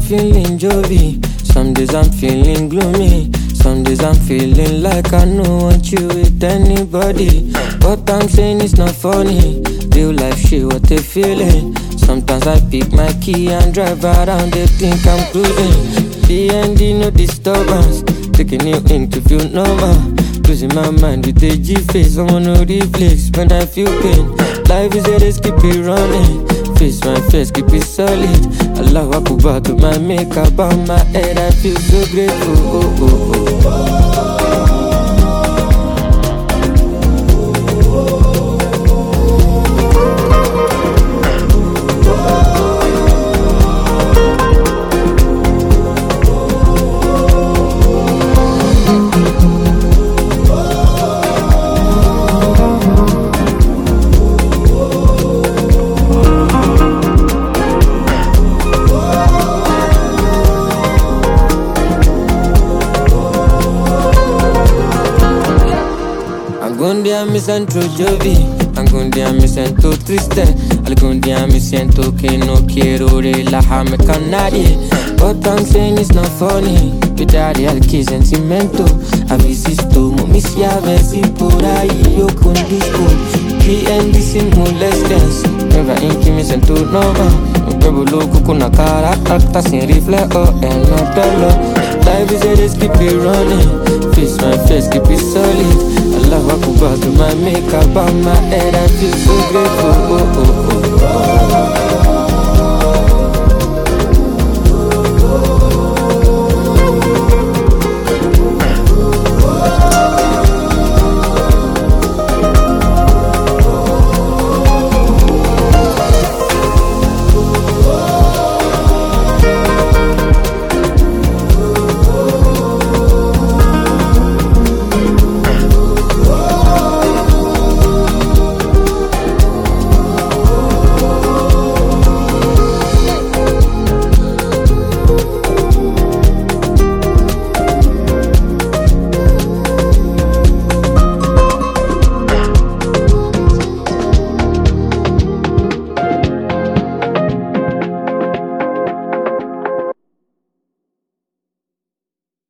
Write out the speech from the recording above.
feeling jolly, some days I'm feeling gloomy. Some days I'm feeling like I don't want you with anybody. What I'm saying is not funny. Real life shit, what they feeling. Sometimes I pick my key and drive around, they think I'm cruising. DND, no disturbance. Taking you in to feel normal. Losing my mind with a G-face. I wanna reflex when I feel pain. Life is a race, keep it running. Face my face, keep it solid. Allah Akbar to my makeup on my head. I feel so grateful. Oh, oh, oh. Algún me siento Jovi, algún día me siento triste, algún día me siento que no quiero relajarme con nadie. What I'm saying is not funny, cuidado al que sentimiento. A veces tomo mis llaves y por ahí yo conduzco. PND sin molestias, prueba en que me siento normal. Un huevo loco con una cara alta sin reflejo en el pelo. Life is a race, keep it running. Face my face, keep it solid. Allah Akbar to my makeup on my head. I feel so grateful. Oh, oh, oh.